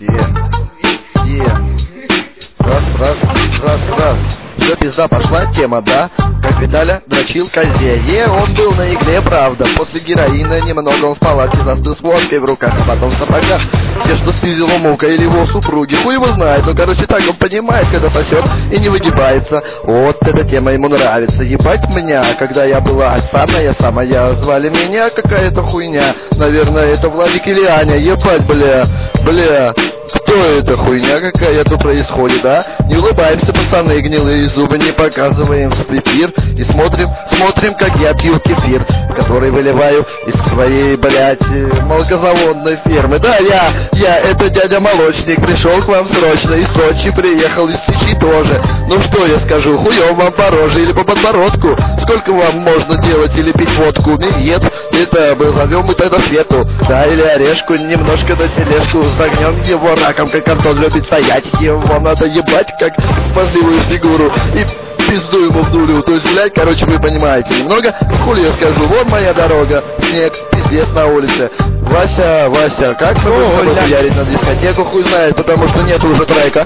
Раз. Все, пизда пошла, тема, да? Как Виталя дрочил козе. Он был на игле, правда. После героина немного он в палатке застыл с водкой в руках, а потом в сапогах. Те, что спиздила мука или его супруги, хуй его знает. Но, короче, так он понимает, когда сосет и не выгибается. Вот эта тема ему нравится. Ебать меня, когда я была самая, звали меня какая-то хуйня. Наверное, это Владик или Аня. Ебать, бля. Что это хуйня какая-то происходит, а? Не улыбаемся, пацаны, гнилые зубы не показываем в эфир. И смотрим, как я пью кефир, который выливаю из своей, блядь, молокозаводной фермы. Да, я, это дядя Молочник, пришел к вам срочно из Сочи, приехал из Сочи тоже. Ну что я скажу, хуёв вам по роже или по подбородку? Сколько вам можно делать или пить водку? Нет, это мы зовем мы тогда Свету, да, или Орешку, немножко на тележку, загнем его раком, как Антон любит стоять. Его надо ебать, как смазливую фигуру, и пизду ему в дулю. То есть, блядь, короче, вы понимаете немного. Хули я скажу, вот моя дорога, снег, пиздец на улице. Вася, как мы будем с тобой хуярить на дискотеку, хуй знает, потому что нет уже трека.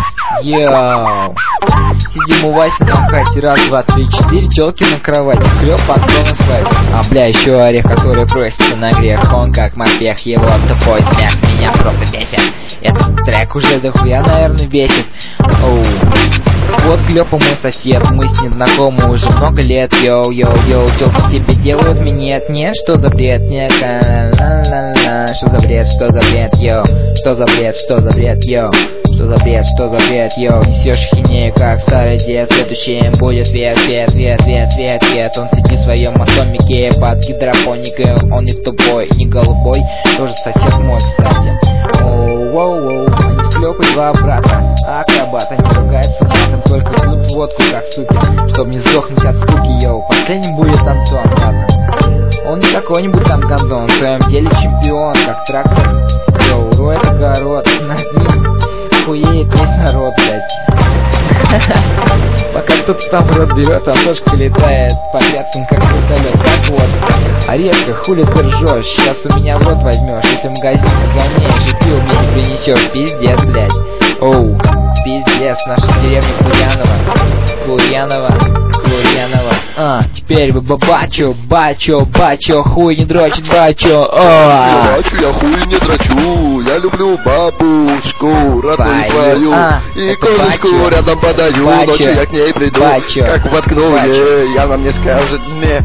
Йоу. Сидим у Васи на хате, раз, два, три, четыре, тёлки на кровати, клёп, Антона свадьбы. А бля, еще орех, который просится на грех. Он как морпех, его тупой смех меня просто бесит. Этот трек уже дохуя, наверное, бесит. Оу. Вот Клёпа мой сосед, мы с ним знакомы уже много лет. Йоу, тёлки тебе делают минет. Нет, что за бред, нет, что за бред, йоу. Что за бред, йоу. Йоу, несешь хинею, как старый дед. Следующим будет свет. Он сидит в своем атомике под гидропоникой. Он не тупой, не голубой, тоже сосед мой, кстати. Оу, они с Клёпой два брата, акробат, они ругаются матом, только пьют водку, как супер, чтобы не сдохнуть от скуки, йоу. Последним будет Антон, ладно. Он не какой-нибудь там гандон, в своем деле чемпион, как трактор. Йоу, роет огород, над ним хуеет весь народ, блядь. Пока кто-то там рот берет, Антошка летает по грядкам, как вертолет. Так вот, а резко, хули ты ржешь, сейчас у меня в рот возьмешь. Если в магазин нагоняешь и пиво мне не принесешь, пиздец, блядь. Оу, пиздец, наша деревня Курьянова. Теперь вы бачо, хуй не дрочит, бачо. Я хуй не дрочу, я люблю бабушку, родную свою, и козочку рядом подаю, ночью я к ней приду, как воткну ей, она мне скажет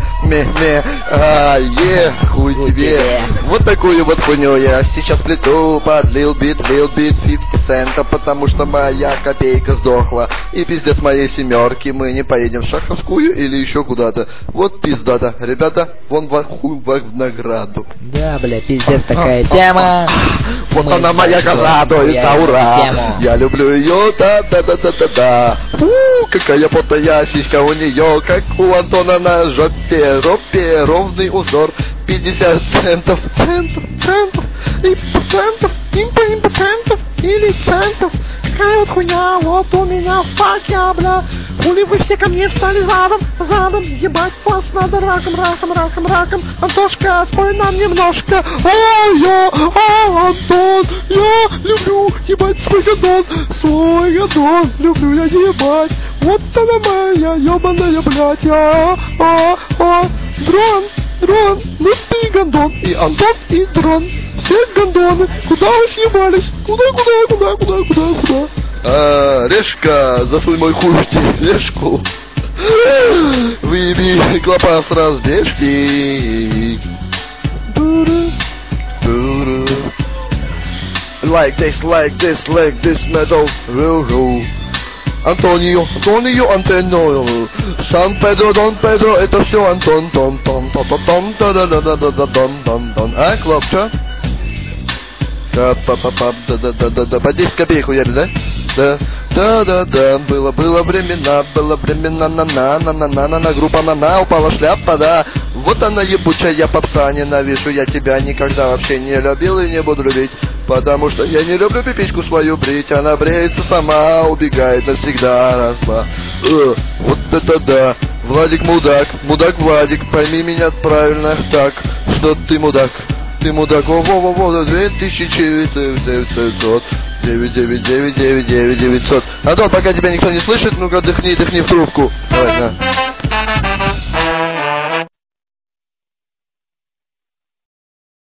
хуй тебе. Вот такую вот хуйню я сейчас плету под Lil Beat 50 цента, потому что моя копейка сдохла, и пиздец моей семерки, мы не поедем в Шаховскую или еще куда-то. Вот пиздата, ребята, вон хуй в награду. Да, бля, пиздец такая тема. Вот она моя коза, доится, ура. Я люблю ее, да. Какая потная сиська у нее, как у Антона на жопе, ровный узор. 50 центов, импотентов или центов. Какая вот хуйня, вот у меня факя, бля. Хули вы все ко мне встали задом, ебать вас надо раком. Антошка, спой нам немножко. Антон, я люблю ебать свой гадон, люблю я ебать. Вот она моя ебаная, блядь, Дрон, ну ты гандон, и Антон, и Дрон, все гандоны, куда вы съебались? Куда? Решка, засунь мой хуй в тележку. Выеби клапан с разбежки. Like this metal will roll. Антонио, Сан-Педро, Дон Педро, это все Антон, а, Клопча? По 10 копеек хуяли, да? Да, было времена, на группа на упала шляпа, да. Вот она ебучая попса, ненавижу я тебя, никогда вообще не любил и не буду любить. Потому что я не люблю пипичку свою брить, она бреется сама, убегает навсегда, раз, два. Вот это да, Владик мудак Владик, пойми меня правильно так, что ты мудак. ты мудак, во-во-во, 2900 999 9900. Антон, пока тебя никто не слышит, ну-ка дыхни в трубку. Давай, на.